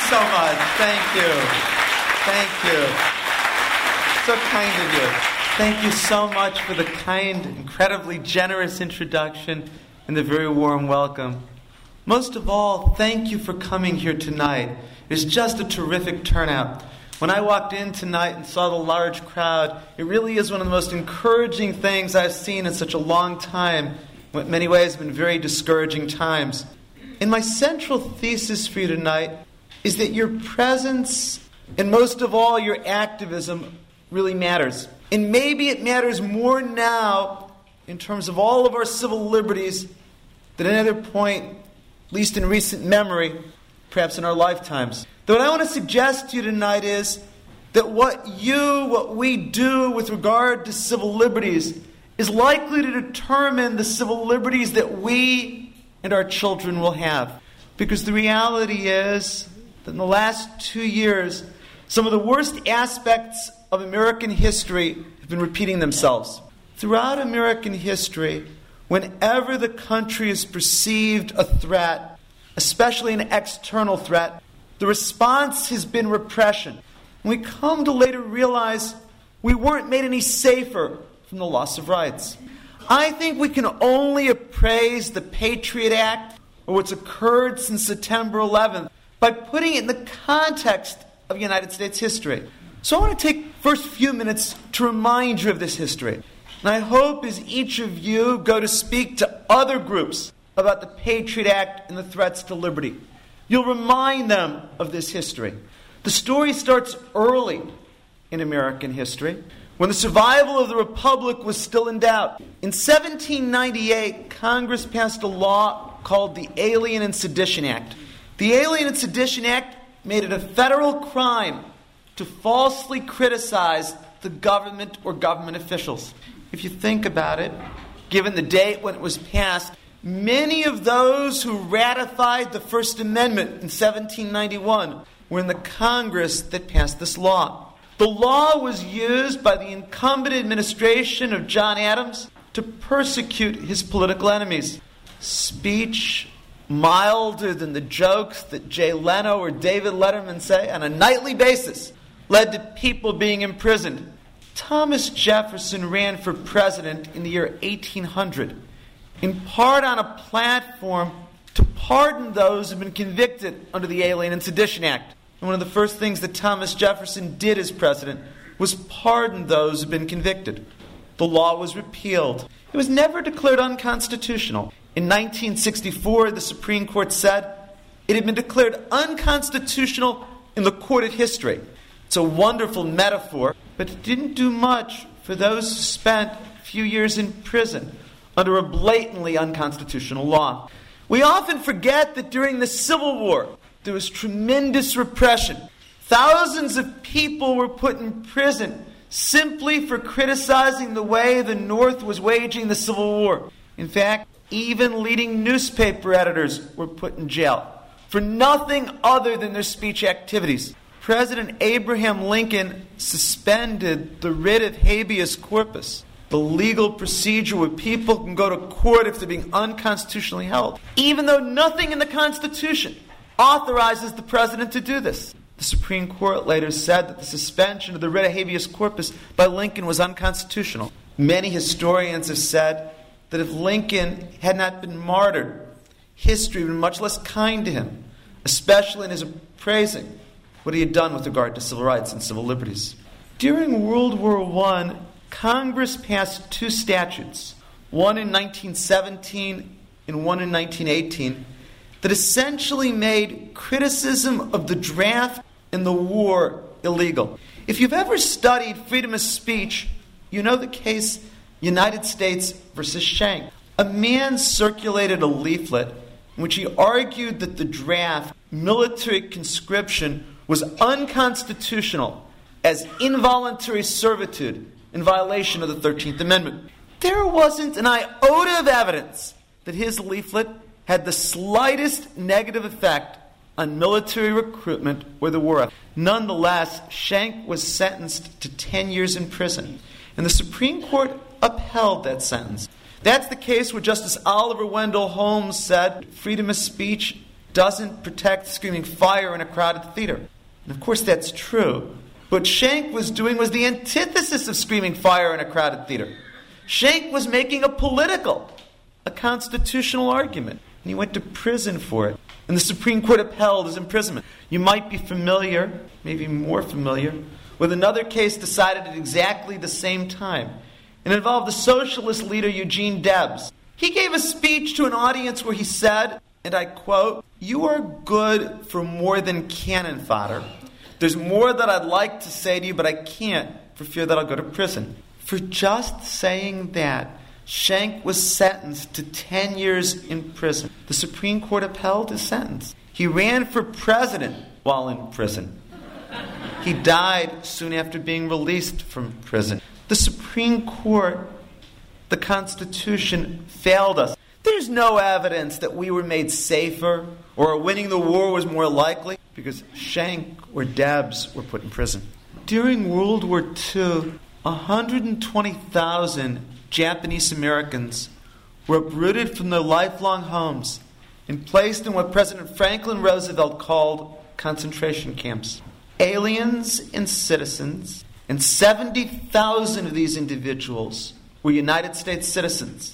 so much. Thank you. Thank you. So kind of you. Thank you so much for the kind, incredibly generous introduction and the very warm welcome. Most of all, thank you for coming here tonight. It's just a terrific turnout. When I walked in tonight and saw the large crowd, it really is one of the most encouraging things I've seen in such a long time. In many ways, have been very discouraging times. And my central thesis for you tonight is that your presence, and most of all your activism, really matters. And maybe it matters more now in terms of all of our civil liberties than at any other point, at least in recent memory, perhaps in our lifetimes. Though what I want to suggest to you tonight is that what we do with regard to civil liberties is likely to determine the civil liberties that we and our children will have. Because the reality is that in the last 2 years, some of the worst aspects of American history have been repeating themselves. Throughout American history, whenever the country has perceived a threat, especially an external threat, the response has been repression. And we come to later realize we weren't made any safer from the loss of rights. I think we can only appraise the Patriot Act, or what's occurred since September 11th, by putting it in the context of United States history. So I want to take the first few minutes to remind you of this history. And I hope as each of you go to speak to other groups about the Patriot Act and the threats to liberty, you'll remind them of this history. The story starts early in American history, when the survival of the Republic was still in doubt. In 1798, Congress passed a law called the Alien and Sedition Act. The Alien and Sedition Act made it a federal crime to falsely criticize the government or government officials. If you think about it, given the date when it was passed, many of those who ratified the First Amendment in 1791 were in the Congress that passed this law. The law was used by the incumbent administration of John Adams to persecute his political enemies. Speech milder than the jokes that Jay Leno or David Letterman say on a nightly basis led to people being imprisoned. Thomas Jefferson ran for president in the year 1800, in part on a platform to pardon those who had been convicted under the Alien and Sedition Act. And one of the first things that Thomas Jefferson did as president was pardon those who had been convicted. The law was repealed. It was never declared unconstitutional. In 1964, the Supreme Court said it had been declared unconstitutional in the court of history. It's a wonderful metaphor, but it didn't do much for those who spent a few years in prison under a blatantly unconstitutional law. We often forget that during the Civil War, there was tremendous repression. Thousands of people were put in prison simply for criticizing the way the North was waging the Civil War. In fact, even leading newspaper editors were put in jail for nothing other than their speech activities. President Abraham Lincoln suspended the writ of habeas corpus, the legal procedure where people can go to court if they're being unconstitutionally held, even though nothing in the Constitution authorizes the president to do this. The Supreme Court later said that the suspension of the writ of habeas corpus by Lincoln was unconstitutional. Many historians have said that if Lincoln had not been martyred, history would have been much less kind to him, especially in his appraising what he had done with regard to civil rights and civil liberties. During World War I, Congress passed two statutes, one in 1917 and one in 1918, that essentially made criticism of the draft and the war illegal. If you've ever studied freedom of speech, you know the case United States versus Schenck. A man circulated a leaflet in which he argued that the draft, military conscription, was unconstitutional as involuntary servitude in violation of the 13th Amendment. There wasn't an iota of evidence that his leaflet had the slightest negative effect on military recruitment or the war effort. Nonetheless, Schenck was sentenced to 10 years in prison, and the Supreme Court upheld that sentence. That's the case where Justice Oliver Wendell Holmes said freedom of speech doesn't protect screaming fire in a crowded theater. And of course that's true. What Schenck was doing was the antithesis of screaming fire in a crowded theater. Schenck was making a constitutional argument. And he went to prison for it. And the Supreme Court upheld his imprisonment. You might be familiar, maybe more familiar, with another case decided at exactly the same time. It involved the socialist leader Eugene Debs. He gave a speech to an audience where he said, and I quote, "You are good for more than cannon fodder. There's more that I'd like to say to you, but I can't for fear that I'll go to prison." For just saying that, Schenck was sentenced to 10 years in prison. The Supreme Court upheld his sentence. He ran for president while in prison. He died soon after being released from prison. The Supreme Court, the Constitution, failed us. There's no evidence that we were made safer or winning the war was more likely because Schenck or Debs were put in prison. During World War II, 120,000 Japanese Americans were uprooted from their lifelong homes and placed in what President Franklin Roosevelt called concentration camps. Aliens and citizens, and 70,000 of these individuals were United States citizens.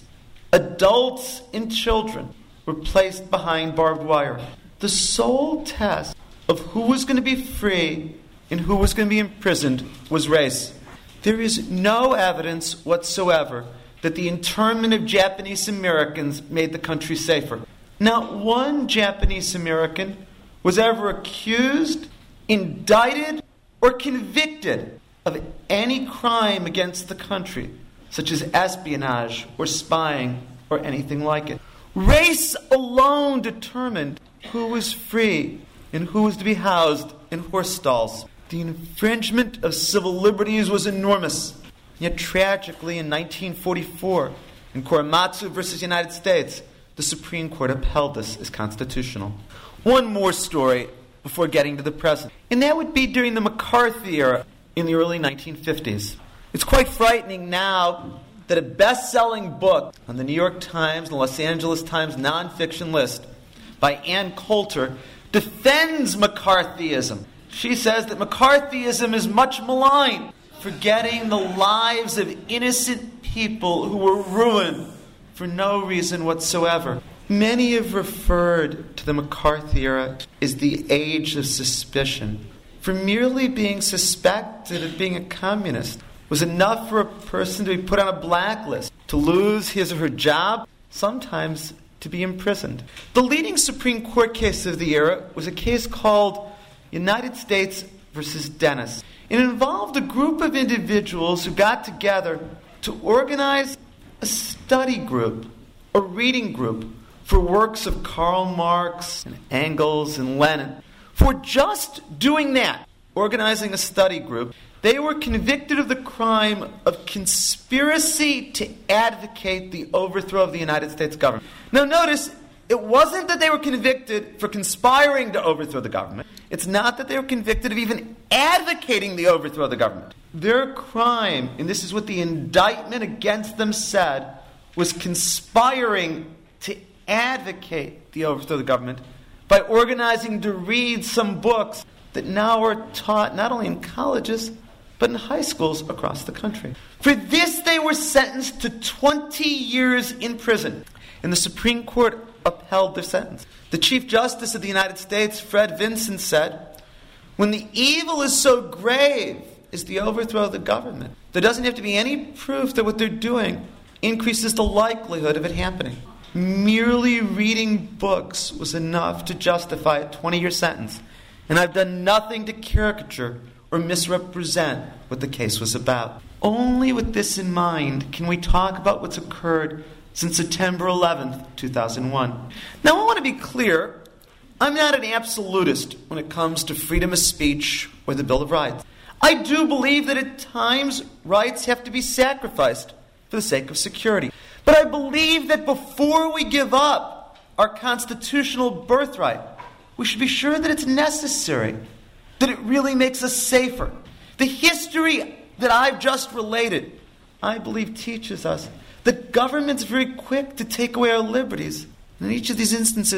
Adults and children were placed behind barbed wire. The sole test of who was going to be free and who was going to be imprisoned was race. There is no evidence whatsoever that the internment of Japanese Americans made the country safer. Not one Japanese American was ever accused, indicted, or convicted of any crime against the country, such as espionage or spying or anything like it. Race alone determined who was free and who was to be housed in horse stalls. The infringement of civil liberties was enormous. Yet tragically, in 1944, in Korematsu versus United States, the Supreme Court upheld this as constitutional. One more story before getting to the present, and that would be during the McCarthy era in the early 1950s. It's quite frightening now that a best-selling book on the New York Times and the Los Angeles Times nonfiction list by Ann Coulter defends McCarthyism. She says that McCarthyism is much maligned, forgetting the lives of innocent people who were ruined for no reason whatsoever. Many have referred to the McCarthy era as the age of suspicion. For merely being suspected of being a communist was enough for a person to be put on a blacklist, to lose his or her job, sometimes to be imprisoned. The leading Supreme Court case of the era was a case called United States versus Dennis. It involved a group of individuals who got together to organize a study group, a reading group, for works of Karl Marx and Engels and Lenin. For just doing that, organizing a study group, they were convicted of the crime of conspiracy to advocate the overthrow of the United States government. Now notice, it wasn't that they were convicted for conspiring to overthrow the government. It's not that they were convicted of even advocating the overthrow of the government. Their crime, and this is what the indictment against them said, was conspiring to advocate the overthrow of the government by organizing to read some books that now are taught not only in colleges, but in high schools across the country. For this, they were sentenced to 20 years in prison, and the Supreme Court upheld their sentence. The Chief Justice of the United States, Fred Vinson, said, "When the evil is so grave as the overthrow of the government, there doesn't have to be any proof that what they're doing increases the likelihood of it happening. Merely reading books was enough to justify a 20-year sentence, and I've done nothing to caricature or misrepresent what the case was about." Only with this in mind can we talk about what's occurred since September 11th, 2001. Now, I want to be clear, I'm not an absolutist when it comes to freedom of speech or the Bill of Rights. I do believe that at times rights have to be sacrificed for the sake of security. But I believe that before we give up our constitutional birthright, we should be sure that it's necessary, that it really makes us safer. The history that I've just related, I believe, teaches us that government's very quick to take away our liberties. In each of these instances,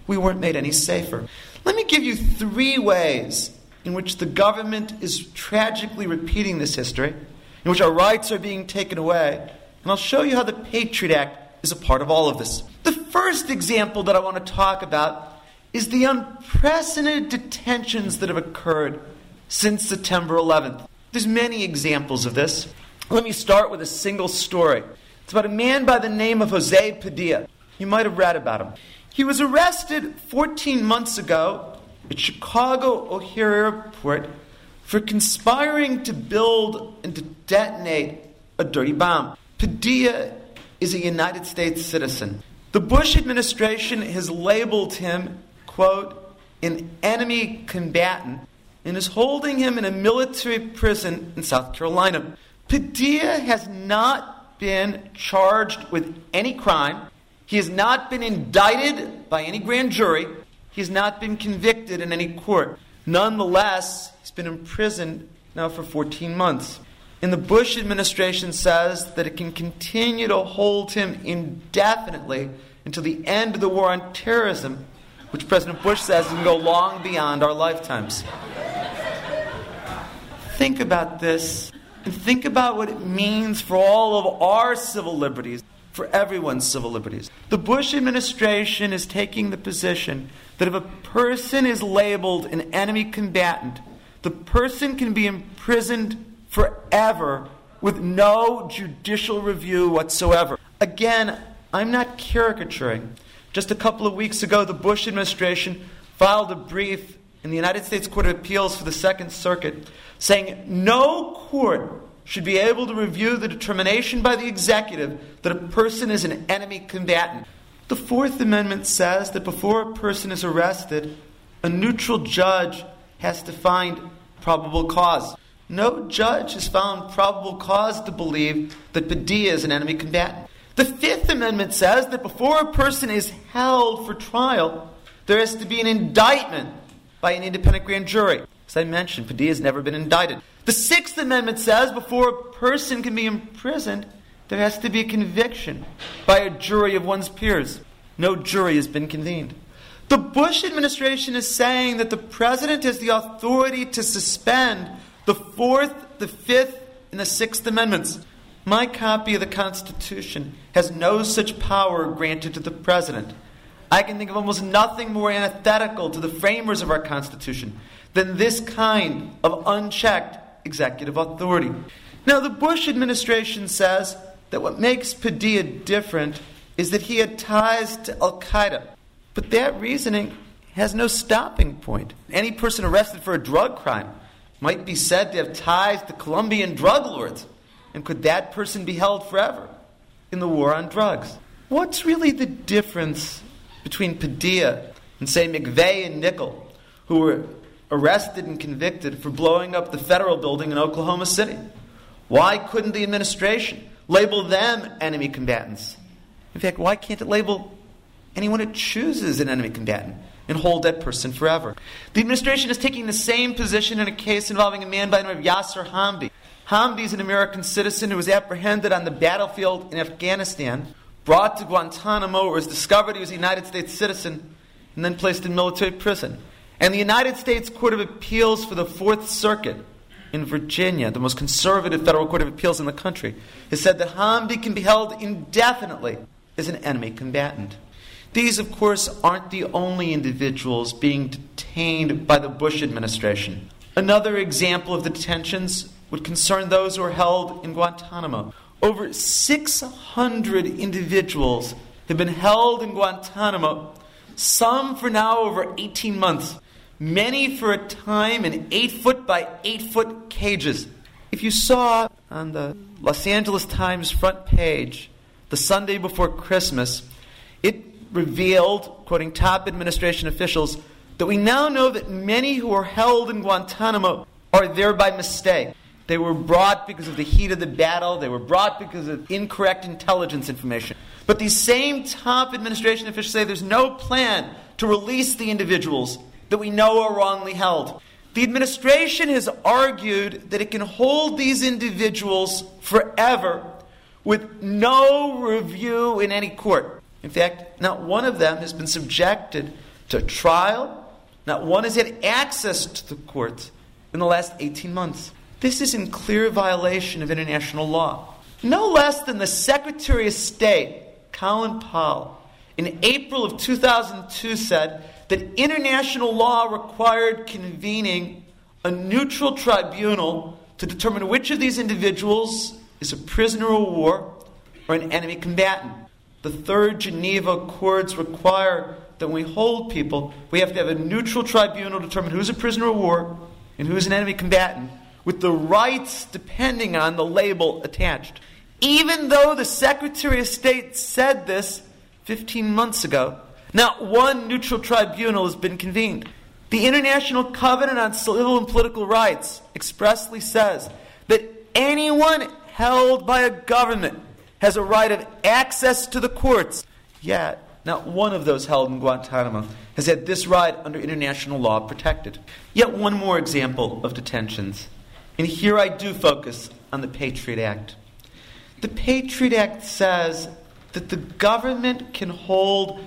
we weren't made any safer. Let me give you 3 ways in which the government is tragically repeating this history, in which our rights are being taken away, and I'll show you how the Patriot Act is a part of all of this. The first example that I want to talk about is the unprecedented detentions that have occurred since September 11th. There's many examples of this. Let me start with a single story. It's about a man by the name of Jose Padilla. You might have read about him. He was arrested 14 months ago at Chicago O'Hare Airport for conspiring to build and to detonate a dirty bomb. Padilla is a United States citizen. The Bush administration has labeled him, quote, an enemy combatant, and is holding him in a military prison in South Carolina. Padilla has not been charged with any crime. He has not been indicted by any grand jury. He has not been convicted in any court. Nonetheless, he's been imprisoned now for 14 months. And the Bush administration says that it can continue to hold him indefinitely until the end of the war on terrorism, which President Bush says can go long beyond our lifetimes. Think about this, and think about what it means for all of our civil liberties, for everyone's civil liberties. The Bush administration is taking the position that if a person is labeled an enemy combatant, the person can be imprisoned forever with no judicial review whatsoever. Again, I'm not caricaturing. Just a couple of weeks ago, the Bush administration filed a brief in the United States Court of Appeals for the Second Circuit saying no court should be able to review the determination by the executive that a person is an enemy combatant. The Fourth Amendment says that before a person is arrested, a neutral judge has to find probable cause. No judge has found probable cause to believe that Padilla is an enemy combatant. The Fifth Amendment says that before a person is held for trial, there has to be an indictment by an independent grand jury. As I mentioned, Padilla has never been indicted. The Sixth Amendment says before a person can be imprisoned, there has to be a conviction by a jury of one's peers. No jury has been convened. The Bush administration is saying that the president has the authority to suspend the Fourth, the Fifth, and the Sixth Amendments. My copy of the Constitution has no such power granted to the president. I can think of almost nothing more antithetical to the framers of our Constitution than this kind of unchecked executive authority. Now, the Bush administration says that what makes Padilla different is that he had ties to Al-Qaeda. But that reasoning has no stopping point. Any person arrested for a drug crime might be said to have ties to Colombian drug lords. And could that person be held forever in the war on drugs? What's really the difference between Padilla and, say, McVeigh and Nickel, who were arrested and convicted for blowing up the federal building in Oklahoma City? Why couldn't the administration label them enemy combatants? In fact, why can't it label anyone it chooses an enemy combatant and hold that person forever? The administration is taking the same position in a case involving a man by the name of Yasser Hamdi. Hamdi is an American citizen who was apprehended on the battlefield in Afghanistan, brought to Guantanamo, where it was discovered he was a United States citizen, and then placed in military prison. And the United States Court of Appeals for the Fourth Circuit in Virginia, the most conservative federal court of appeals in the country, has said that Hamdi can be held indefinitely as an enemy combatant. These, of course, aren't the only individuals being detained by the Bush administration. Another example of the detentions would concern those who are held in Guantanamo. Over 600 individuals have been held in Guantanamo, some for now over 18 months, many for a time in 8-foot by 8-foot cages. If you saw on the Los Angeles Times front page the Sunday before Christmas, it revealed, quoting top administration officials, that we now know that many who are held in Guantanamo are there by mistake. They were brought because of the heat of the battle. They were brought because of incorrect intelligence information. But these same top administration officials say there's no plan to release the individuals that we know are wrongly held. The administration has argued that it can hold these individuals forever with no review in any court. In fact, not one of them has been subjected to trial. Not one has had access to the courts in the last 18 months. This is in clear violation of international law. No less than the Secretary of State, Colin Powell, in April of 2002 said that international law required convening a neutral tribunal to determine which of these individuals is a prisoner of war or an enemy combatant. The Third Geneva Accords require that when we hold people, we have to have a neutral tribunal determine who's a prisoner of war and who's an enemy combatant, with the rights depending on the label attached. Even though the Secretary of State said this 15 months ago, not one neutral tribunal has been convened. The International Covenant on Civil and Political Rights expressly says that anyone held by a government has a right of access to the courts. Yet, not one of those held in Guantanamo has had this right under international law protected. Yet one more example of detentions. And here I do focus on the Patriot Act. The Patriot Act says that the government can hold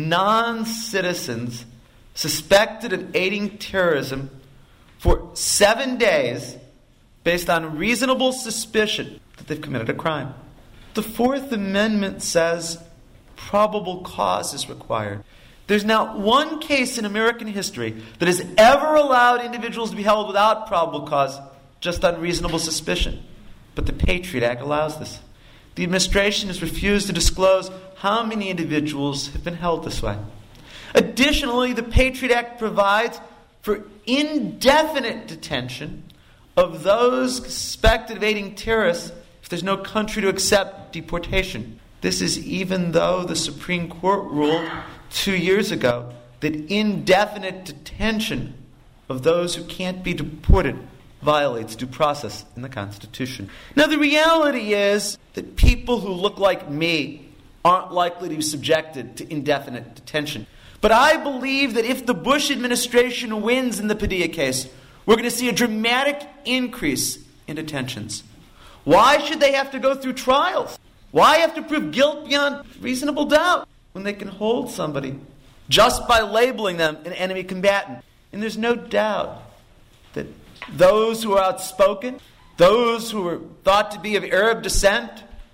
non-citizens suspected of aiding terrorism for 7 days based on reasonable suspicion that they've committed a crime. The Fourth Amendment says probable cause is required. There's not one case in American history that has ever allowed individuals to be held without probable cause just on reasonable suspicion. But the Patriot Act allows this. The administration has refused to disclose how many individuals have been held this way. Additionally, the Patriot Act provides for indefinite detention of those suspected of aiding terrorists if there's no country to accept deportation. This is even though the Supreme Court ruled 2 years ago that indefinite detention of those who can't be deported violates due process in the Constitution. Now, the reality is that people who look like me aren't likely to be subjected to indefinite detention. But I believe that if the Bush administration wins in the Padilla case, we're going to see a dramatic increase in detentions. Why should they have to go through trials? Why have to prove guilt beyond reasonable doubt when they can hold somebody just by labeling them an enemy combatant? And there's no doubt that those who are outspoken, those who are thought to be of Arab descent,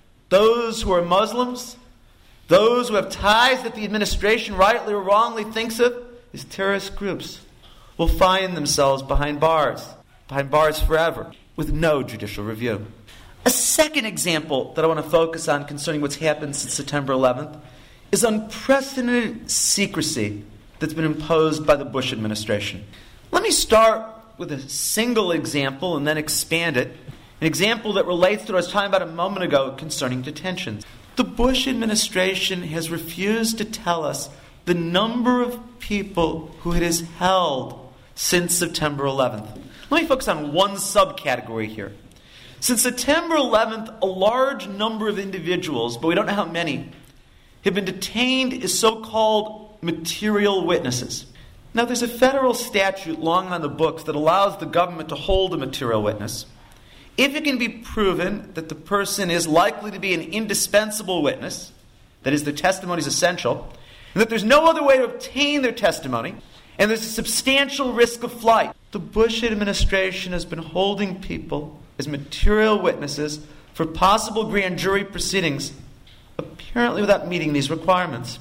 those who are Muslims, those who have ties that the administration rightly or wrongly thinks of as terrorist groups, will find themselves behind bars forever, with no judicial review. A second example that I want to focus on concerning what's happened since September 11th is unprecedented secrecy that's been imposed by the Bush administration. Let me start with a single example and then expand it. An example that relates to what I was talking about a moment ago concerning detentions. The Bush administration has refused to tell us the number of people who it has held since September 11th. Let me focus on one subcategory here. Since September 11th, a large number of individuals, but we don't know how many, have been detained as so-called material witnesses. Now, there's a federal statute long on the books that allows the government to hold a material witness if it can be proven that the person is likely to be an indispensable witness, that is, their testimony is essential, and that there's no other way to obtain their testimony, and there's a substantial risk of flight. The Bush administration has been holding people as material witnesses for possible grand jury proceedings, apparently without meeting these requirements.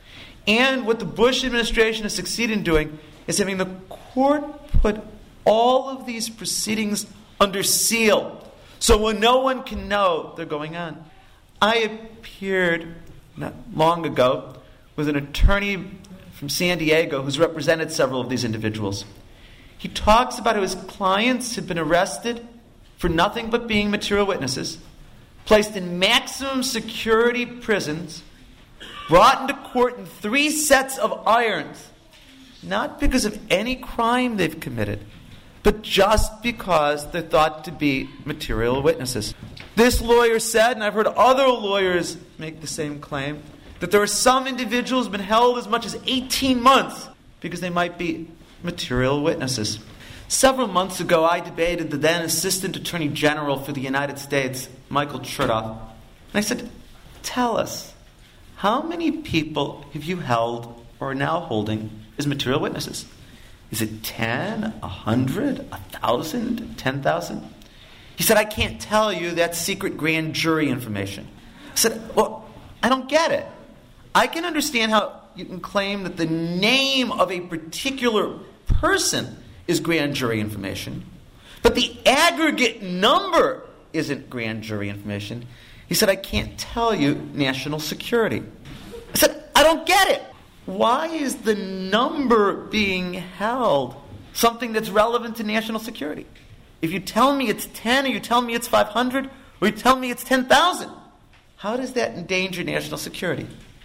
And what the Bush administration has succeeded in doing is having the court put all of these proceedings under seal, so no one can know they're going on. I appeared not long ago with an attorney from San Diego who's represented several of these individuals. He talks about how his clients have been arrested for nothing but being material witnesses, placed in maximum security prisons, brought into court in 3 sets of irons, not because of any crime they've committed, but just because they're thought to be material witnesses. This lawyer said, and I've heard other lawyers make the same claim, that there are some individuals who have been held as much as 18 months because they might be material witnesses. Several months ago, I debated the then Assistant Attorney General for the United States, Michael Chertoff. And I said, tell us, how many people have you held or are now holding as material witnesses? Is it 10, 100, 1,000, 10,000? He said, I can't tell you. That's secret grand jury information. I said, well, I don't get it. I can understand how you can claim that the name of a particular person is grand jury information, but the aggregate number isn't grand jury information. He said, I can't tell you national security. I said, I don't get it. Why is the number being held something that's relevant to national security? If you tell me it's 10, or you tell me it's 500, or you tell me it's 10,000, how does that endanger national security?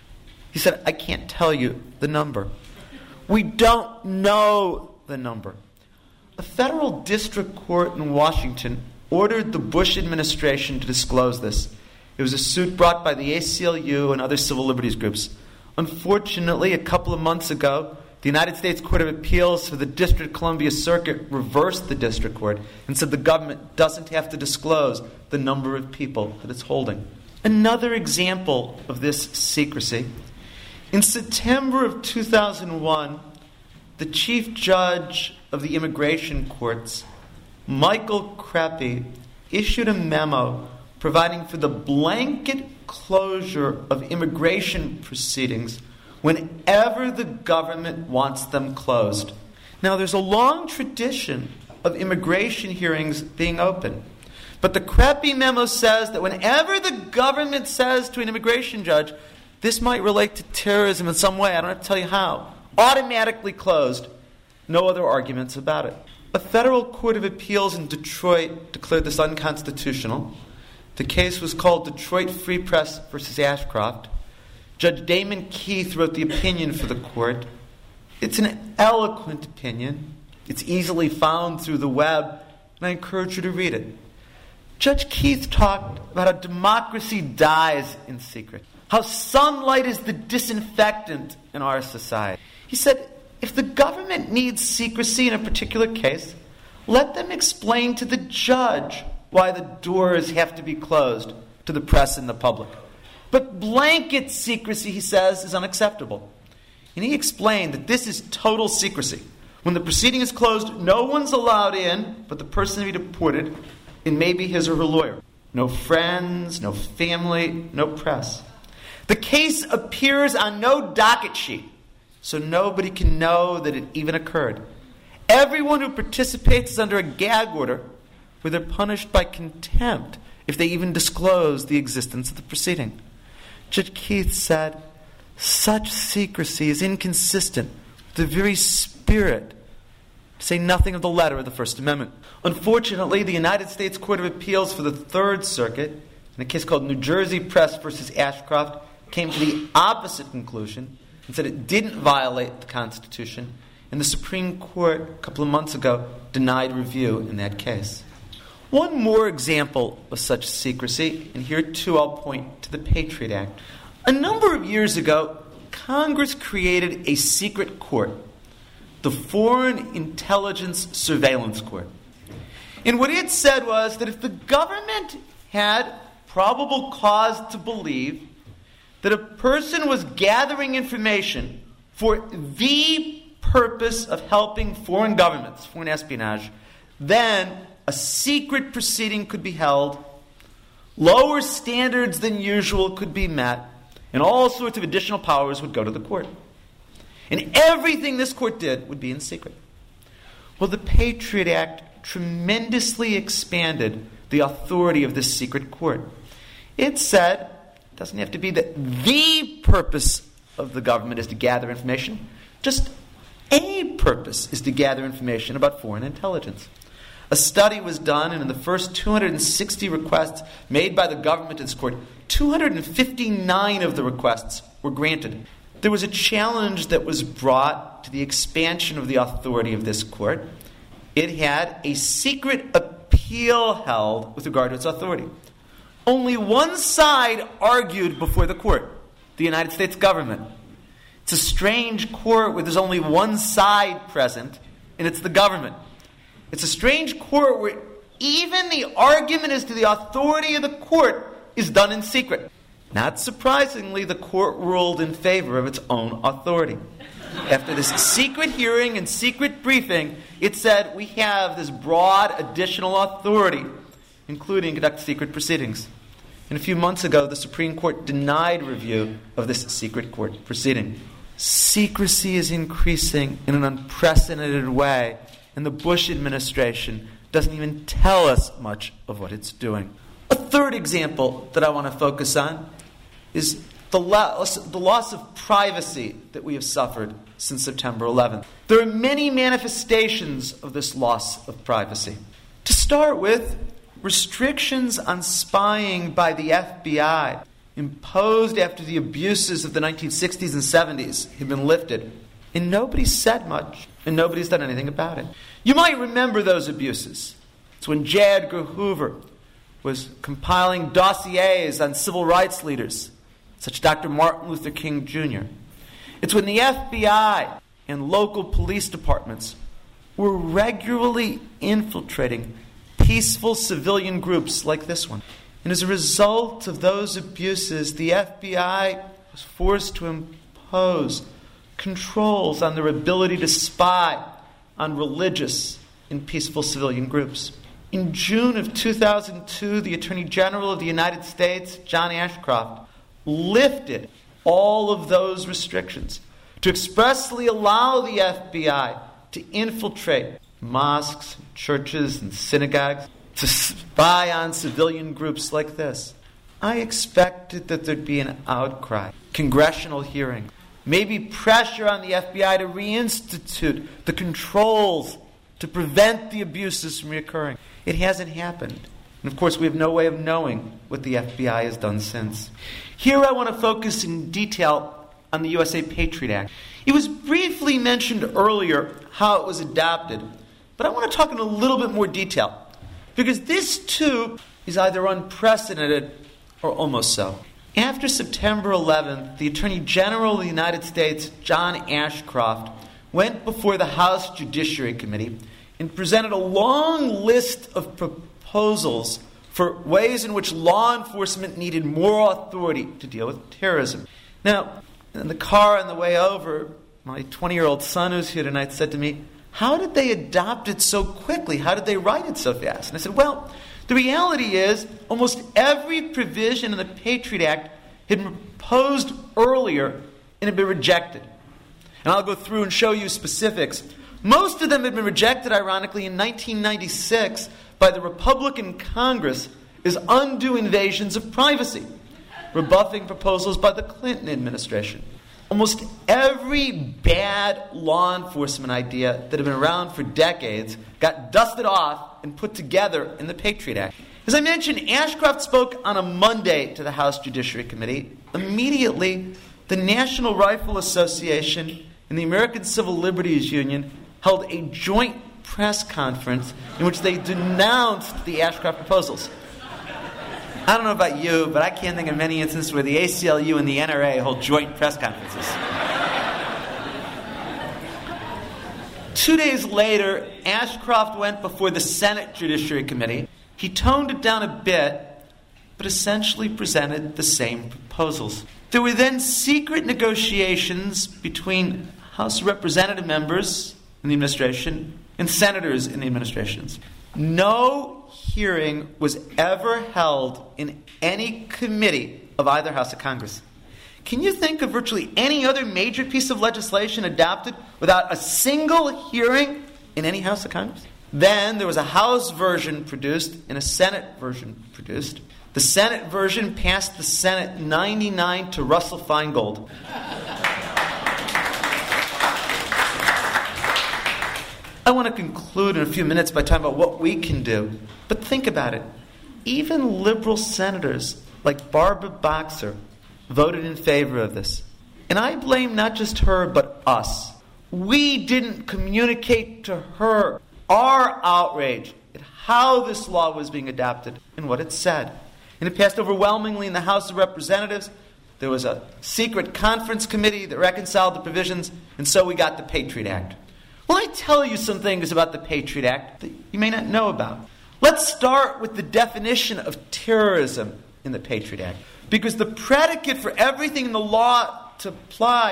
He said, I can't tell you the number. We don't know the number. A federal district court in Washington ordered the Bush administration to disclose this. It was a suit brought by the ACLU and other civil liberties groups. Unfortunately, a couple of months ago, the United States Court of Appeals for the District of Columbia Circuit reversed the district court and said the government doesn't have to disclose the number of people that it's holding. Another example of this secrecy. In September of 2001, the Chief Judge of the Immigration Courts, Michael Creppy, issued a memo providing for the blanket closure of immigration proceedings whenever the government wants them closed. Now, there's a long tradition of immigration hearings being open. But the Creppy memo says that whenever the government says to an immigration judge, this might relate to terrorism in some way, I don't have to tell you how, automatically closed, no other arguments about it. A federal court of appeals in Detroit declared this unconstitutional. The case was called Detroit Free Press versus Ashcroft. Judge Damon Keith wrote the opinion for the court. It's an eloquent opinion. It's easily found through the web, and I encourage you to read it. Judge Keith talked about how democracy dies in secret, how sunlight is the disinfectant in our society. He said, if the government needs secrecy in a particular case, let them explain to the judge why the doors have to be closed to the press and the public. But blanket secrecy, he says, is unacceptable. And he explained that this is total secrecy. When the proceeding is closed, no one's allowed in but the person to be deported and maybe his or her lawyer. No friends, no family, no press. The case appears on no docket sheet, so nobody can know that it even occurred. Everyone who participates is under a gag order where they're punished by contempt if they even disclose the existence of the proceeding. Judge Keith said, such secrecy is inconsistent with the very spirit, to say nothing of the letter of the First Amendment. Unfortunately, the United States Court of Appeals for the Third Circuit, in a case called New Jersey Press versus Ashcroft, came to the opposite conclusion and said it didn't violate the Constitution, and the Supreme Court, a couple of months ago, denied review in that case. One more example of such secrecy, and here too I'll point to the Patriot Act. A number of years ago, Congress created a secret court, the Foreign Intelligence Surveillance Court. And what it said was that if the government had probable cause to believe that a person was gathering information for the purpose of helping foreign governments, foreign espionage, then a secret proceeding could be held, lower standards than usual could be met, and all sorts of additional powers would go to the court. And everything this court did would be in secret. Well, the Patriot Act tremendously expanded the authority of this secret court. It said it doesn't have to be that the purpose of the government is to gather information, just a purpose is to gather information about foreign intelligence. A study was done, and in the first 260 requests made by the government to this court, 259 of the requests were granted. There was a challenge that was brought to the expansion of the authority of this court. It had a secret appeal held with regard to its authority. Only one side argued before the court, the United States government. It's a strange court where there's only one side present, and it's the government. It's a strange court where even the argument as to the authority of the court is done in secret. Not surprisingly, the court ruled in favor of its own authority. After this secret hearing and secret briefing, it said we have this broad additional authority, including conduct secret proceedings. And a few months ago, the Supreme Court denied review of this secret court proceeding. Secrecy is increasing in an unprecedented way, and the Bush administration doesn't even tell us much of what it's doing. A third example that I want to focus on is the loss of privacy that we have suffered since September 11th. There are many manifestations of this loss of privacy. To start with, restrictions on spying by the FBI, imposed after the abuses of the 1960s and 70s, have been lifted. And nobody said much, and nobody's done anything about it. You might remember those abuses. It's when J. Edgar Hoover was compiling dossiers on civil rights leaders, such as Dr. Martin Luther King Jr. It's when the FBI and local police departments were regularly infiltrating peaceful civilian groups like this one. And as a result of those abuses, the FBI was forced to impose controls on their ability to spy on religious and peaceful civilian groups. In June of 2002, the Attorney General of the United States, John Ashcroft, lifted all of those restrictions to expressly allow the FBI to infiltrate mosques, churches, and synagogues, to spy on civilian groups like this. I expected that there'd be an outcry, congressional hearing, maybe pressure on the FBI to reinstitute the controls to prevent the abuses from reoccurring. It hasn't happened. And of course, we have no way of knowing what the FBI has done since. Here I want to focus in detail on the USA Patriot Act. It was briefly mentioned earlier how it was adopted, but I want to talk in a little bit more detail, because this too is either unprecedented or almost so. After September 11th, the Attorney General of the United States, John Ashcroft, went before the House Judiciary Committee and presented a long list of proposals for ways in which law enforcement needed more authority to deal with terrorism. Now, in the car on the way over, my 20-year-old son who's here tonight said to me, "How did they adopt it so quickly? How did they write it so fast?" And I said, well, the reality is almost every provision in the Patriot Act had been proposed earlier and had been rejected. And I'll go through and show you specifics. Most of them had been rejected, ironically, in 1996 by the Republican Congress as undue invasions of privacy, rebuffing proposals by the Clinton administration. Almost every bad law enforcement idea that had been around for decades got dusted off and put together in the Patriot Act. As I mentioned, Ashcroft spoke on a Monday to the House Judiciary Committee. Immediately, the National Rifle Association and the American Civil Liberties Union held a joint press conference in which they denounced the Ashcroft proposals. I don't know about you, but I can't think of many instances where the ACLU and the NRA hold joint press conferences. 2 days later, Ashcroft went before the Senate Judiciary Committee. He toned it down a bit, but essentially presented the same proposals. There were then secret negotiations between House Representative members in the administration and senators in the administrations. No hearing was ever held in any committee of either House of Congress. Can you think of virtually any other major piece of legislation adopted without a single hearing in any House of Congress? Then there was a House version produced and a Senate version produced. The Senate version passed the Senate 99 to Russell Feingold. I want to conclude in a few minutes by talking about what we can do. But think about it. Even liberal senators like Barbara Boxer voted in favor of this. And I blame not just her, but us. We didn't communicate to her our outrage at how this law was being adopted and what it said. And it passed overwhelmingly in the House of Representatives. There was a secret conference committee that reconciled the provisions, and so we got the Patriot Act. Well, I tell you some things about the Patriot Act that you may not know about. Let's start with the definition of terrorism in the Patriot Act. Because the predicate for everything in the law to apply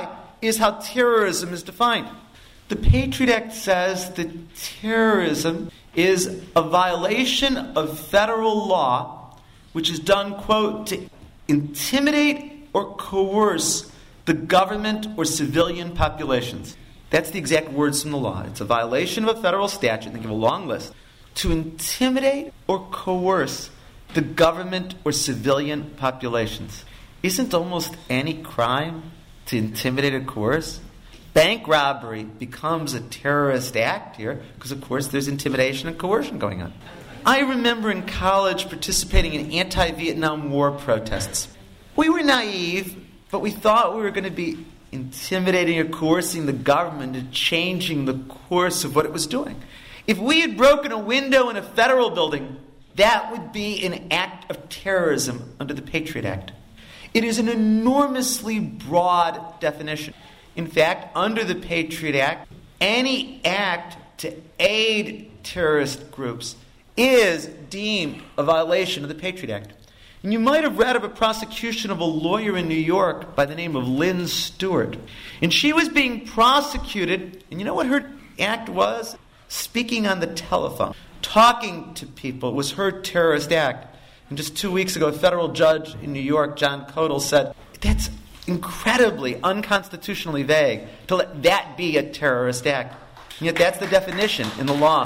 is how terrorism is defined. The Patriot Act says that terrorism is a violation of federal law which is done, quote, to intimidate or coerce the government or civilian populations. That's the exact words from the law. It's a violation of a federal statute. They give a long list. To intimidate or coerce the government or civilian populations. Isn't almost any crime to intimidate or coerce? Bank robbery becomes a terrorist act here because, of course, there's intimidation and coercion going on. I remember in college participating in anti-Vietnam War protests. We were naive, but we thought we were going to be intimidating or coercing the government and changing the course of what it was doing. If we had broken a window in a federal building, that would be an act of terrorism under the Patriot Act. It is an enormously broad definition. In fact, under the Patriot Act, any act to aid terrorist groups is deemed a violation of the Patriot Act. And you might have read of a prosecution of a lawyer in New York by the name of Lynn Stewart. And she was being prosecuted, and you know what her act was? Speaking on the telephone, talking to people was her terrorist act. And just 2 weeks ago, a federal judge in New York, John Kodal, said, that's incredibly unconstitutionally vague to let that be a terrorist act. And yet that's the definition in the law.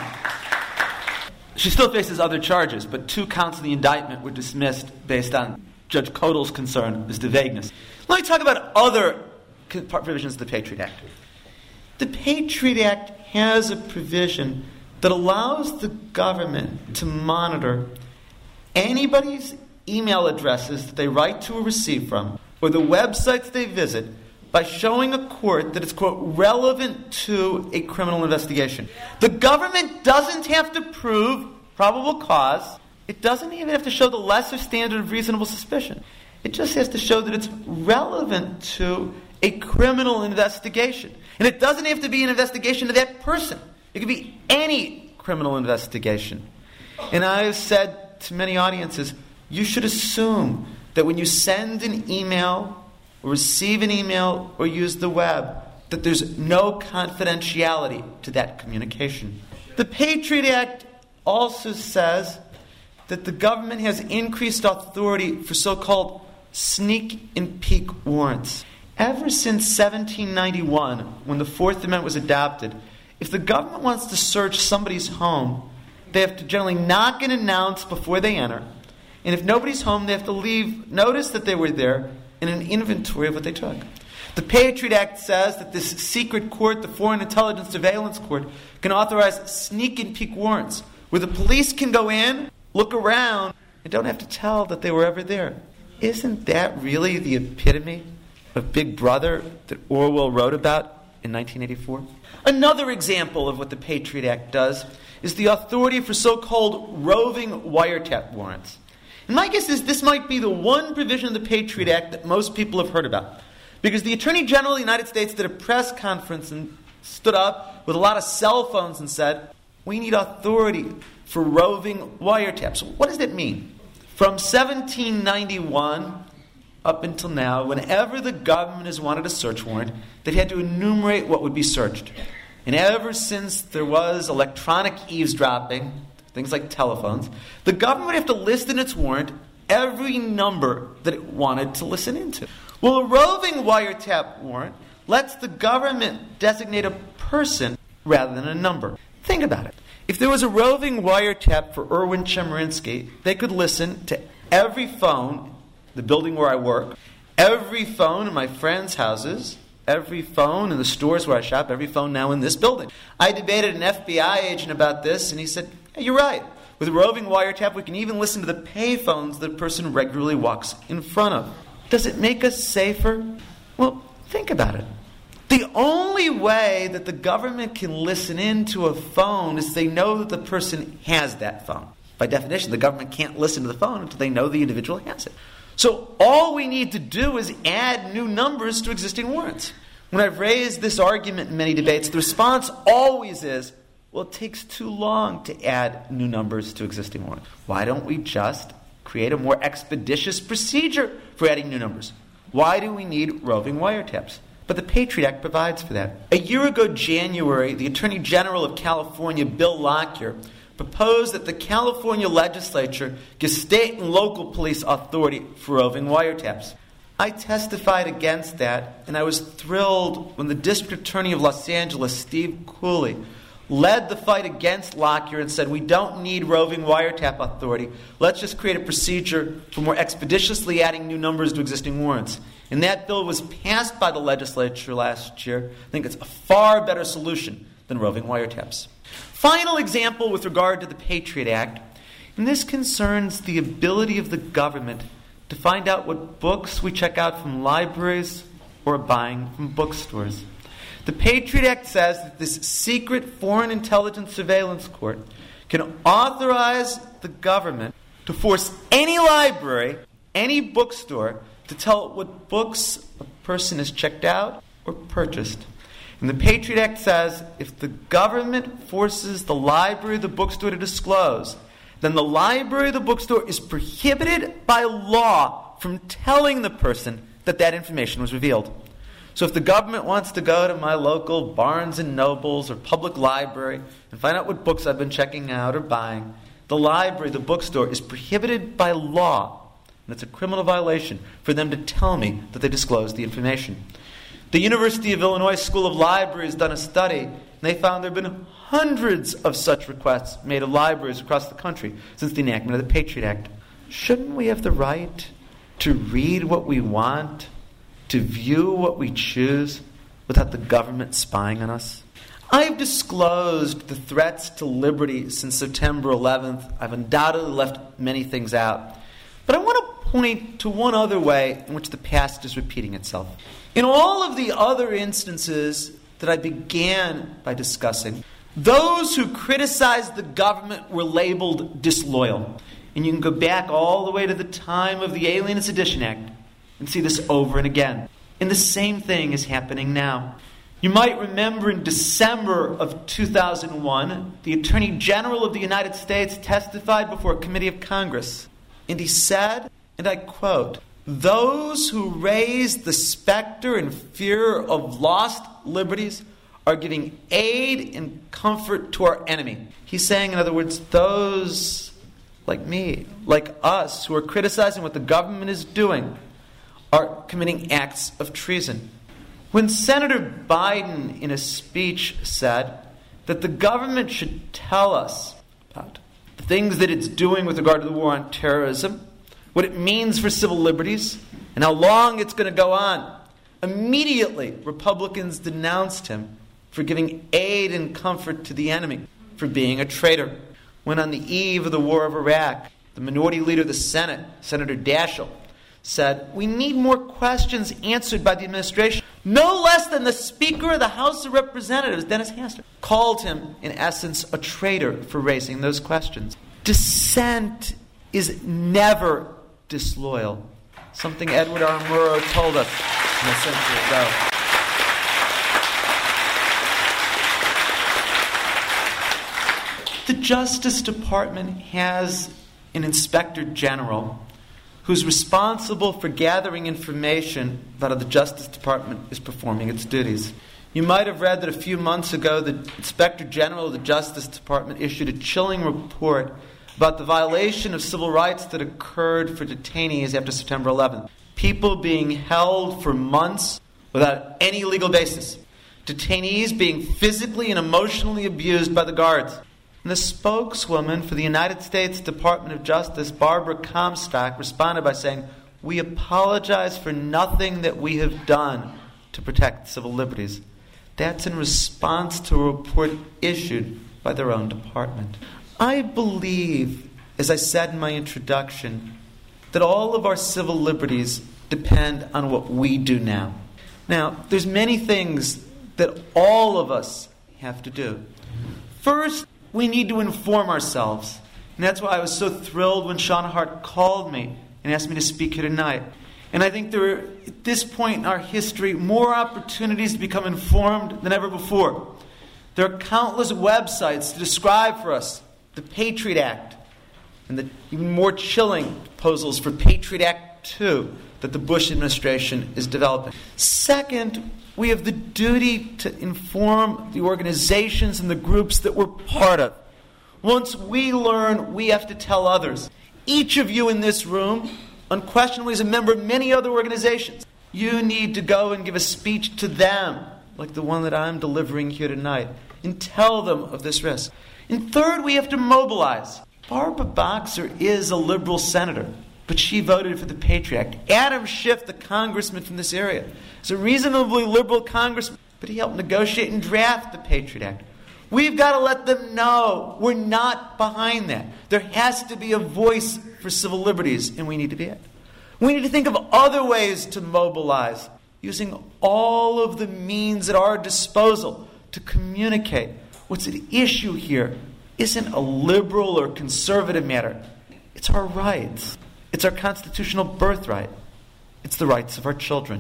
She still faces other charges, but 2 counts of the indictment were dismissed based on Judge Kodal's concern as to vagueness. Let me talk about other provisions of the Patriot Act. The Patriot Act has a provision that allows the government to monitor anybody's email addresses that they write to or receive from, or the websites they visit, by showing a court that it's, quote, relevant to a criminal investigation. The government doesn't have to prove probable cause. It doesn't even have to show the lesser standard of reasonable suspicion. It just has to show that it's relevant to a criminal investigation. And it doesn't have to be an investigation of that person. It could be any criminal investigation. And I've said to many audiences, you should assume that when you send an email or receive an email or use the web, that there's no confidentiality to that communication. The Patriot Act also says that the government has increased authority for so-called sneak and peek warrants. Ever since 1791, when the Fourth Amendment was adopted, if the government wants to search somebody's home, they have to generally knock and announce before they enter. And if nobody's home, they have to leave notice that they were there and an inventory of what they took. The Patriot Act says that this secret court, the Foreign Intelligence Surveillance Court, can authorize sneak and peek warrants, where the police can go in, look around, and don't have to tell that they were ever there. Isn't that really the epitome of Big Brother that Orwell wrote about in 1984? Another example of what the Patriot Act does is the authority for so-called roving wiretap warrants. And my guess is this might be the one provision of the Patriot Act that most people have heard about. Because the Attorney General of the United States did a press conference and stood up with a lot of cell phones and said, we need authority for roving wiretaps. What does that mean? From 1791 up until now, whenever the government has wanted a search warrant, they've had to enumerate what would be searched. And ever since there was electronic eavesdropping, things like telephones, the government would have to list in its warrant every number that it wanted to listen into. Well, a roving wiretap warrant lets the government designate a person rather than a number. Think about it. If there was a roving wiretap for Erwin Chemerinsky, they could listen to every phone, the building where I work, every phone in my friends' houses, every phone in the stores where I shop, every phone now in this building. I debated an FBI agent about this, and he said, hey, you're right. With a roving wiretap, we can even listen to the pay phones that a person regularly walks in front of. Does it make us safer? Well, think about it. The only way that the government can listen into a phone is they know that the person has that phone. By definition, the government can't listen to the phone until they know the individual has it. So all we need to do is add new numbers to existing warrants. When I've raised this argument in many debates, the response always is, well, it takes too long to add new numbers to existing warrants. Why don't we just create a more expeditious procedure for adding new numbers? Why do we need roving wiretaps? But the Patriot Act provides for that. A year ago, January, the Attorney General of California, Bill Lockyer, proposed that the California legislature give state and local police authority for roving wiretaps. I testified against that, and I was thrilled when the District Attorney of Los Angeles, Steve Cooley, led the fight against Lockyer and said, we don't need roving wiretap authority. Let's just create a procedure for more expeditiously adding new numbers to existing warrants. And that bill was passed by the legislature last year. I think it's a far better solution than roving wiretaps. Final example with regard to the Patriot Act, and this concerns the ability of the government to find out what books we check out from libraries or are buying from bookstores. The Patriot Act says that this secret foreign intelligence surveillance court can authorize the government to force any library, any bookstore, to tell what books a person has checked out or purchased. And the Patriot Act says if the government forces the library or the bookstore to disclose, then the library or the bookstore is prohibited by law from telling the person that that information was revealed. So if the government wants to go to my local Barnes & Nobles or public library and find out what books I've been checking out or buying, the library, the bookstore is prohibited by law, and it's a criminal violation for them to tell me that they disclosed the information. The University of Illinois School of Library has done a study, and they found there have been hundreds of such requests made of libraries across the country since the enactment of the Patriot Act. Shouldn't we have the right to read what we want, to view what we choose, without the government spying on us? I've disclosed the threats to liberty since September 11th. I've undoubtedly left many things out. But I want to point to one other way in which the past is repeating itself. In all of the other instances that I began by discussing, those who criticized the government were labeled disloyal. And you can go back all the way to the time of the Alien and Sedition Act and see this over and again. And the same thing is happening now. You might remember in December of 2001, the Attorney General of the United States testified before a committee of Congress. And he said, and I quote, "Those who raise the specter and fear of lost liberties are giving aid and comfort to our enemy." He's saying, in other words, those like me, like us, who are criticizing what the government is doing, are committing acts of treason. When Senator Biden, in a speech, said that the government should tell us about the things that it's doing with regard to the war on terrorism, what it means for civil liberties, and how long it's going to go on, immediately Republicans denounced him for giving aid and comfort to the enemy, for being a traitor. When on the eve of the war of Iraq, the minority leader of the Senate, Senator Daschle, said, "We need more questions answered by the administration," no less than the Speaker of the House of Representatives, Dennis Hastert, called him, in essence, a traitor for raising those questions. Dissent is never disloyal, something Edward R. Murrow told us a century ago. The Justice Department has an Inspector General who's responsible for gathering information about how the Justice Department is performing its duties. You might have read that a few months ago, the Inspector General of the Justice Department issued a chilling report about the violation of civil rights that occurred for detainees after September 11th. People being held for months without any legal basis. Detainees being physically and emotionally abused by the guards. And the spokeswoman for the United States Department of Justice, Barbara Comstock, responded by saying, "We apologize for nothing that we have done to protect civil liberties." That's in response to a report issued by their own department. I believe, as I said in my introduction, that all of our civil liberties depend on what we do now. Now, there's many things that all of us have to do. First, we need to inform ourselves. And that's why I was so thrilled when Sean Hart called me and asked me to speak here tonight. And I think there are, at this point in our history, more opportunities to become informed than ever before. There are countless websites to describe for us the Patriot Act and the even more chilling proposals for Patriot Act too, that the Bush administration is developing. Second, we have the duty to inform the organizations and the groups that we're part of. Once we learn, we have to tell others. Each of you in this room, unquestionably, is a member of many other organizations. You need to go and give a speech to them, like the one that I'm delivering here tonight, and tell them of this risk. And third, we have to mobilize. Barbara Boxer is a liberal senator, but she voted for the Patriot Act. Adam Schiff, the congressman from this area, is a reasonably liberal congressman, but he helped negotiate and draft the Patriot Act. We've got to let them know we're not behind that. There has to be a voice for civil liberties, and we need to be it. We need to think of other ways to mobilize, using all of the means at our disposal to communicate. What's at issue here isn't a liberal or conservative matter. It's our rights. It's our constitutional birthright. It's the rights of our children.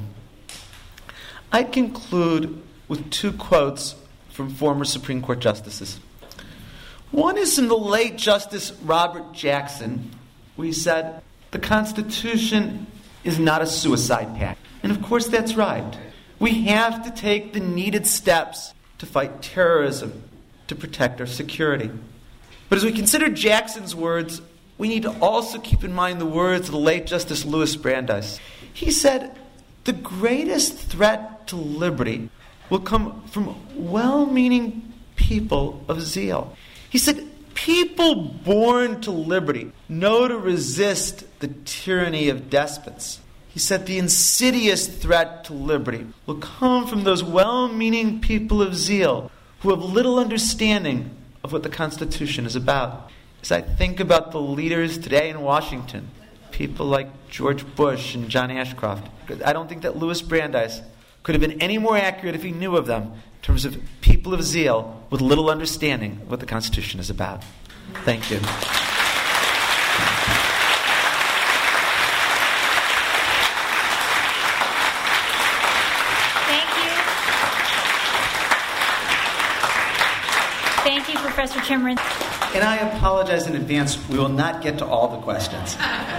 I conclude with two quotes from former Supreme Court justices. One is from the late Justice Robert Jackson, where he said, "The Constitution is not a suicide pact." And of course that's right. We have to take the needed steps to fight terrorism, to protect our security. But as we consider Jackson's words, we need to also keep in mind the words of the late Justice Louis Brandeis. He said, "The greatest threat to liberty will come from well-meaning people of zeal." He said, "People born to liberty know to resist the tyranny of despots." He said, "The insidious threat to liberty will come from those well-meaning people of zeal who have little understanding of what the Constitution is about." As I think about the leaders today in Washington, people like George Bush and John Ashcroft, I don't think that Louis Brandeis could have been any more accurate if he knew of them in terms of people of zeal with little understanding of what the Constitution is about. Thank you. Thank you, Professor Chemerinsky. And I apologize in advance. We will not get to all the questions.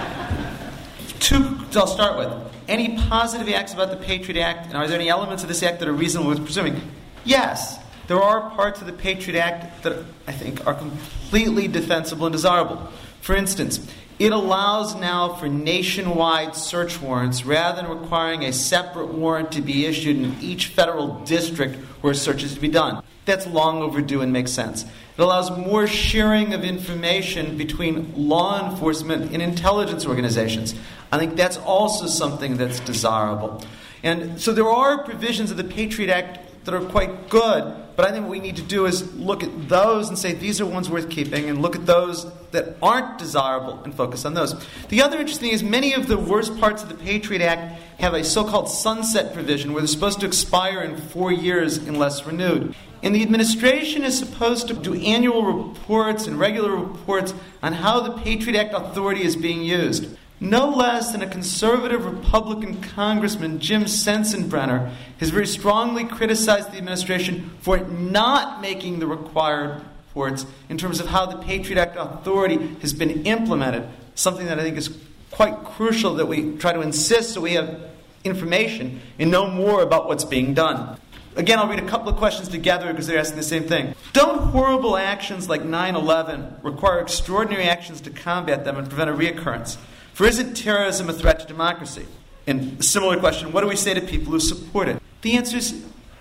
I'll start with. Any positive acts about the Patriot Act? And are there any elements of this act that are reasonable with presuming? Yes. There are parts of the Patriot Act that I think are completely defensible and desirable. For instance, it allows now for nationwide search warrants rather than requiring a separate warrant to be issued in each federal district where a search is to be done. That's long overdue and makes sense. It allows more sharing of information between law enforcement and intelligence organizations. I think that's also something that's desirable. And so there are provisions of the Patriot Act that are quite good, but I think what we need to do is look at those and say these are ones worth keeping, and look at those that aren't desirable and focus on those. The other interesting thing is many of the worst parts of the Patriot Act have a so-called sunset provision where they're supposed to expire in 4 years unless renewed. And the administration is supposed to do annual reports and regular reports on how the Patriot Act authority is being used. No less than a conservative Republican Congressman, Jim Sensenbrenner, has very strongly criticized the administration for not making the required reports in terms of how the Patriot Act authority has been implemented, something that I think is quite crucial that we try to insist so we have information and know more about what's being done. Again, I'll read a couple of questions together because they're asking the same thing. Don't horrible actions like 9/11 require extraordinary actions to combat them and prevent a reoccurrence? For isn't terrorism a threat to democracy? And a similar question, what do we say to people who support it? The answer is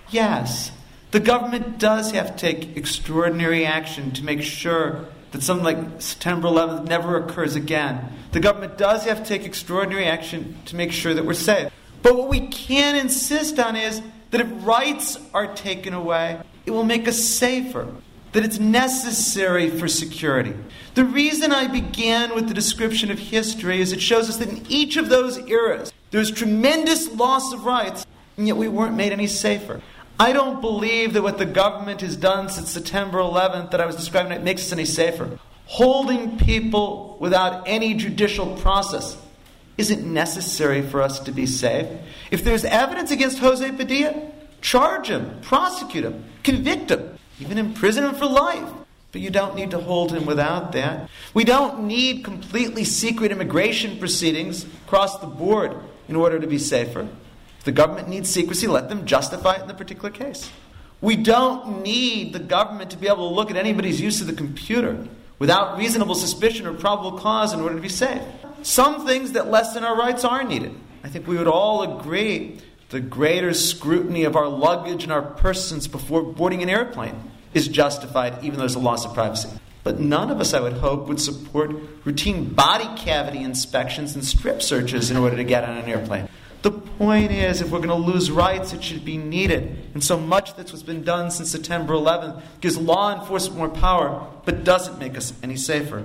yes. The government does have to take extraordinary action to make sure that something like September 11th never occurs again. The government does have to take extraordinary action to make sure that we're safe. But what we can insist on is that if rights are taken away, it will make us safer, that it's necessary for security. The reason I began with the description of history is it shows us that in each of those eras, there's tremendous loss of rights, and yet we weren't made any safer. I don't believe that what the government has done since September 11th that I was describing it makes us any safer. Holding people without any judicial process isn't necessary for us to be safe. If there's evidence against Jose Padilla, charge him, prosecute him, convict him, even imprison him for life. But you don't need to hold him without that. We don't need completely secret immigration proceedings across the board in order to be safer. If the government needs secrecy, let them justify it in the particular case. We don't need the government to be able to look at anybody's use of the computer without reasonable suspicion or probable cause in order to be safe. Some things that lessen our rights are needed. I think we would all agree the greater scrutiny of our luggage and our persons before boarding an airplane is justified, even though there's a loss of privacy. But none of us, I would hope, would support routine body cavity inspections and strip searches in order to get on an airplane. The point is, if we're going to lose rights, it should be needed. And so much that's what's been done since September 11th gives law enforcement more power, but doesn't make us any safer.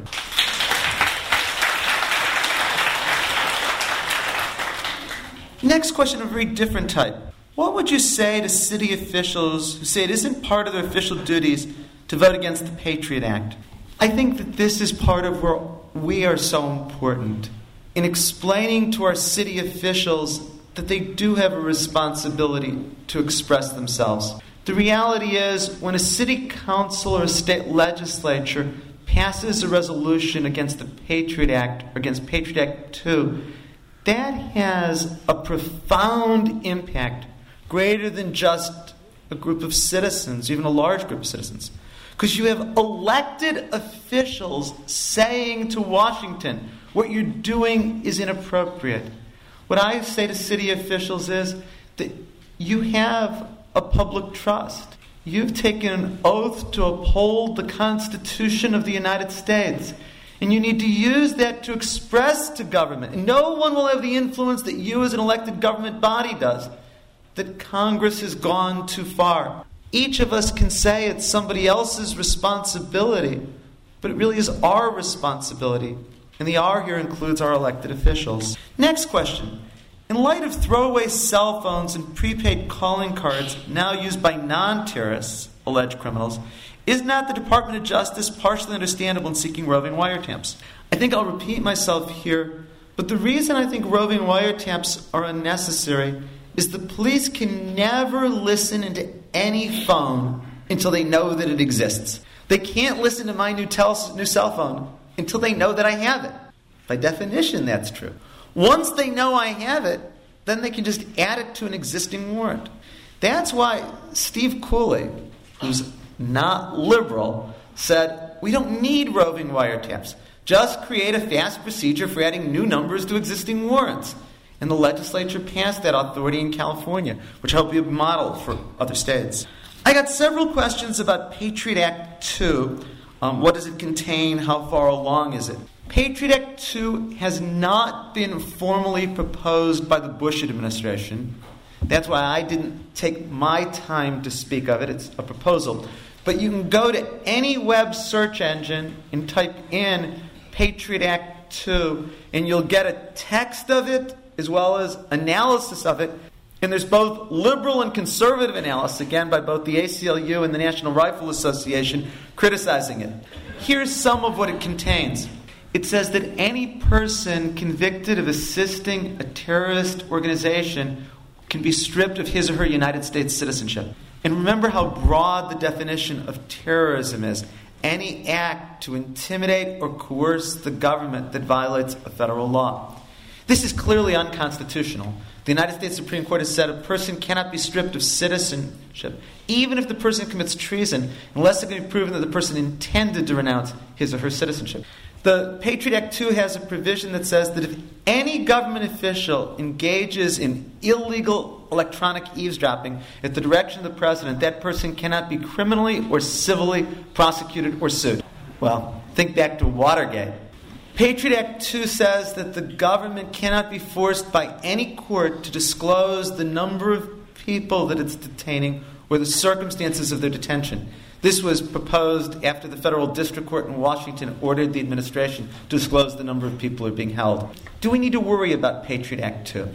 Next question of a very different type. What would you say to city officials who say it isn't part of their official duties to vote against the Patriot Act? I think that this is part of where we are so important in explaining to our city officials that they do have a responsibility to express themselves. The reality is, when a city council or a state legislature passes a resolution against the Patriot Act or against Patriot Act 2, that has a profound impact greater than just a group of citizens, even a large group of citizens. Because you have elected officials saying to Washington, what you're doing is inappropriate. What I say to city officials is that you have a public trust. You've taken an oath to uphold the Constitution of the United States. And you need to use that to express to government. And no one will have the influence that you as an elected government body does, that Congress has gone too far. Each of us can say it's somebody else's responsibility, but it really is our responsibility. And the R here includes our elected officials. Next question. In light of throwaway cell phones and prepaid calling cards now used by non-terrorists, alleged criminals, is not the Department of Justice partially understandable in seeking roving wiretaps? I think I'll repeat myself here, but the reason I think roving wiretaps are unnecessary is the police can never listen into any phone until they know that it exists. They can't listen to my new cell phone until they know that I have it. By definition, that's true. Once they know I have it, then they can just add it to an existing warrant. That's why Steve Cooley, who's not liberal, said, we don't need roving wiretaps. Just create a fast procedure for adding new numbers to existing warrants. And the legislature passed that authority in California, which I hope will be a model for other states. I got several questions about Patriot Act 2. What does it contain? How far along is it? Patriot Act 2 has not been formally proposed by the Bush administration. That's why I didn't take my time to speak of it. It's a proposal. But you can go to any web search engine and type in Patriot Act 2, and you'll get a text of it as well as analysis of it. And there's both liberal and conservative analysis, again, by both the ACLU and the National Rifle Association, criticizing it. Here's some of what it contains. It says that any person convicted of assisting a terrorist organization can be stripped of his or her United States citizenship. And remember how broad the definition of terrorism is. Any act to intimidate or coerce the government that violates a federal law. This is clearly unconstitutional. The United States Supreme Court has said a person cannot be stripped of citizenship, even if the person commits treason, unless it can be proven that the person intended to renounce his or her citizenship. The Patriot Act 2 has a provision that says that if any government official engages in illegal electronic eavesdropping at the direction of the president, that person cannot be criminally or civilly prosecuted or sued. Well, think back to Watergate. Patriot Act 2 says that the government cannot be forced by any court to disclose the number of people that it's detaining or the circumstances of their detention. This was proposed after the federal district court in Washington ordered the administration to disclose the number of people who are being held. Do we need to worry about Patriot Act 2?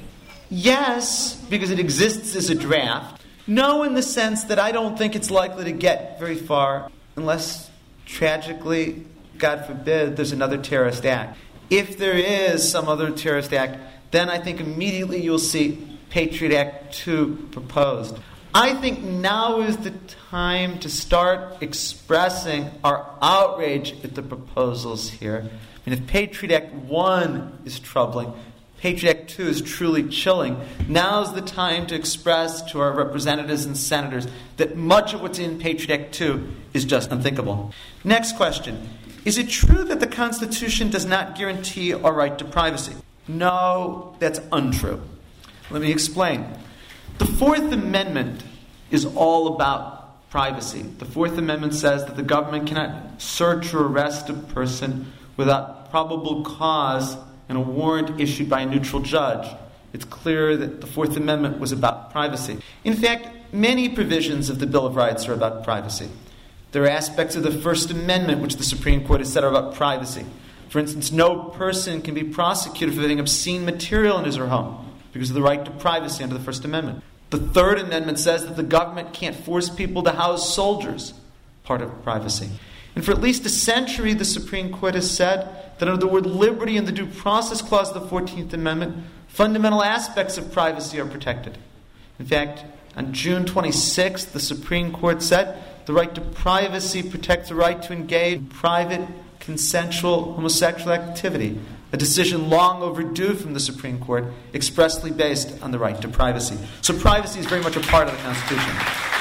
Yes, because it exists as a draft. No, in the sense that I don't think it's likely to get very far unless, tragically, God forbid, there's another terrorist act. If there is some other terrorist act, then I think immediately you'll see Patriot Act 2 proposed. I think now is the time to start expressing our outrage at the proposals here. I mean, if Patriot Act 1 is troubling, Patriot Act 2 is truly chilling. Now's the time to express to our representatives and senators that much of what's in Patriot Act 2 is just unthinkable. Next question. Is it true that the Constitution does not guarantee our right to privacy? No, that's untrue. Let me explain. The Fourth Amendment is all about privacy. The Fourth Amendment says that the government cannot search or arrest a person without probable cause and a warrant issued by a neutral judge. It's clear that the Fourth Amendment was about privacy. In fact, many provisions of the Bill of Rights are about privacy. There are aspects of the First Amendment which the Supreme Court has said are about privacy. For instance, no person can be prosecuted for having obscene material in his or her home because of the right to privacy under the First Amendment. The Third Amendment says that the government can't force people to house soldiers, part of privacy. And for at least a century, the Supreme Court has said that under the word liberty in the Due Process Clause of the 14th Amendment, fundamental aspects of privacy are protected. In fact, on June 26th, the Supreme Court said the right to privacy protects the right to engage in private, consensual homosexual activity, a decision long overdue from the Supreme Court, expressly based on the right to privacy. So privacy is very much a part of the Constitution.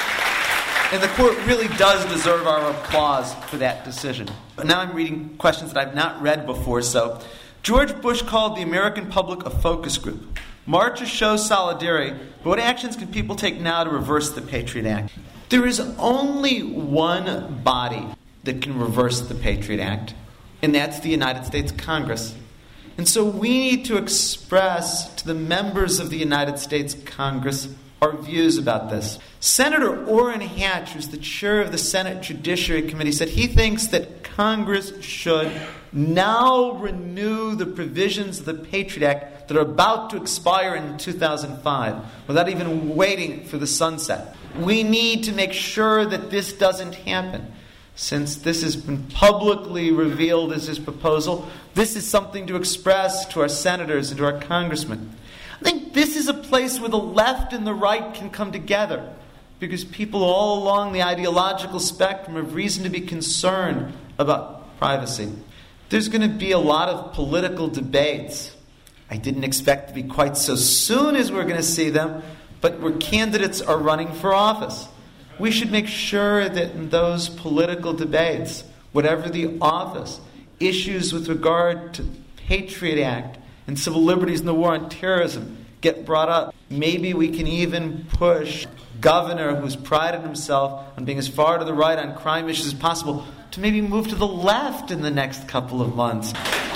And the court really does deserve our applause for that decision. But now I'm reading questions that I've not read before. So, George Bush called the American public a focus group. Marches show solidarity, but what actions can people take now to reverse the Patriot Act? There is only one body that can reverse the Patriot Act, and that's the United States Congress. And so we need to express to the members of the United States Congress our views about this. Senator Orrin Hatch, who's the chair of the Senate Judiciary Committee, said he thinks that Congress should now renew the provisions of the Patriot Act that are about to expire in 2005 without even waiting for the sunset. We need to make sure that this doesn't happen. Since this has been publicly revealed as his proposal, this is something to express to our senators and to our congressmen. I think this is a place where the left and the right can come together because people all along the ideological spectrum have reason to be concerned about privacy. There's going to be a lot of political debates. I didn't expect to be quite so soon as we're going to see them, but where candidates are running for office. We should make sure that in those political debates, whatever the office, issues with regard to Patriot Act and civil liberties and the war on terrorism get brought up. Maybe we can even push governor who's prided himself on being as far to the right on crime issues as possible to maybe move to the left in the next couple of months.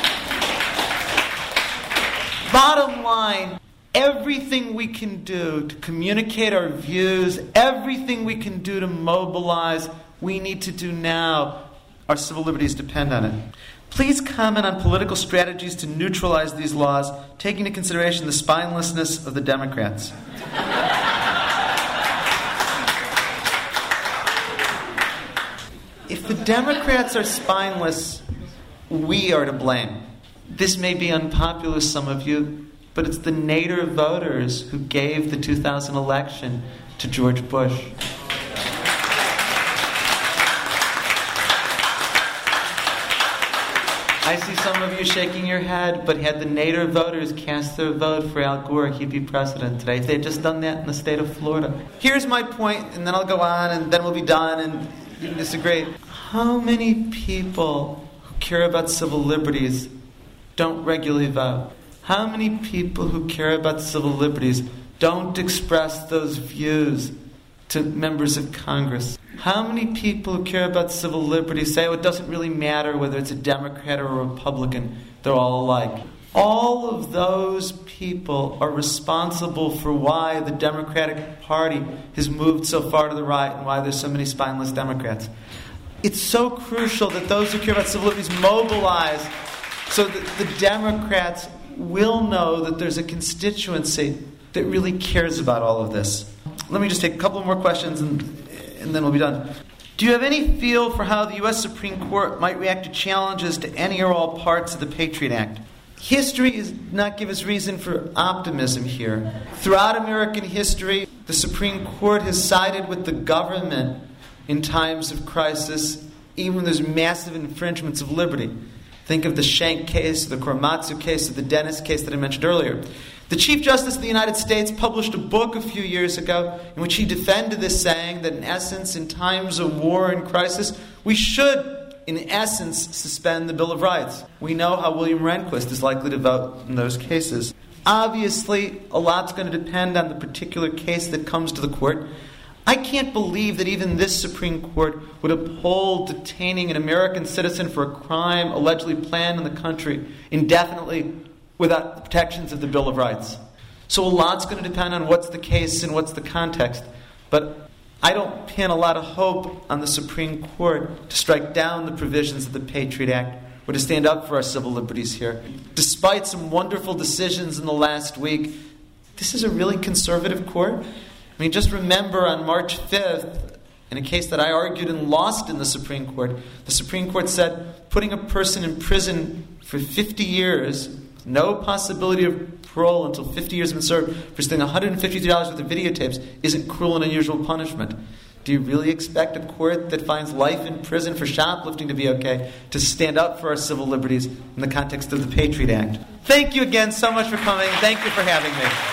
Bottom line, everything we can do to communicate our views, everything we can do to mobilize, we need to do now. Our civil liberties depend on it. Please comment on political strategies to neutralize these laws, taking into consideration the spinelessness of the Democrats. If the Democrats are spineless, we are to blame. This may be unpopular to some of you, but it's the Nader voters who gave the 2000 election to George Bush. I see some of you shaking your head, but had the Nader voters cast their vote for Al Gore, he'd be president today. If they had just done that in the state of Florida. Here's my point, and then I'll go on, and then we'll be done, and you can disagree. How many people who care about civil liberties don't regularly vote? How many people who care about civil liberties don't express those views to members of Congress? How many people who care about civil liberties say, oh, it doesn't really matter whether it's a Democrat or a Republican, they're all alike? All of those people are responsible for why the Democratic Party has moved so far to the right and why there's so many spineless Democrats. It's so crucial that those who care about civil liberties mobilize so that the Democrats will know that there's a constituency that really cares about all of this. Let me just take a couple more questions and then we'll be done. Do you have any feel for how the U.S. Supreme Court might react to challenges to any or all parts of the Patriot Act? History does not give us reason for optimism here. Throughout American history, the The Supreme Court has sided with the government in times of crisis, even when there's massive infringements of liberty. Think of the Schenck case, the Korematsu case, or the Dennis case that I mentioned earlier. The Chief Justice of the United States published a book a few years ago in which he defended this, saying that in essence, in times of war and crisis, we should, in essence, suspend the Bill of Rights. We know how William Rehnquist is likely to vote in those cases. Obviously, a lot's going to depend on the particular case that comes to the court. I can't believe that even this Supreme Court would uphold detaining an American citizen for a crime allegedly planned in the country indefinitely without the protections of the Bill of Rights. So a lot's going to depend on what's the case and what's the context. But I don't pin a lot of hope on the Supreme Court to strike down the provisions of the Patriot Act or to stand up for our civil liberties here. Despite some wonderful decisions in the last week, this is a really conservative court. I mean, just remember on March 5th, in a case that I argued and lost in the Supreme Court said putting a person in prison for 50 years, no possibility of parole until 50 years have been served, for stealing $153 worth of videotapes isn't cruel and unusual punishment. Do you really expect a court that finds life in prison for shoplifting to be okay to stand up for our civil liberties in the context of the Patriot Act? Thank you again so much for coming. Thank you for having me.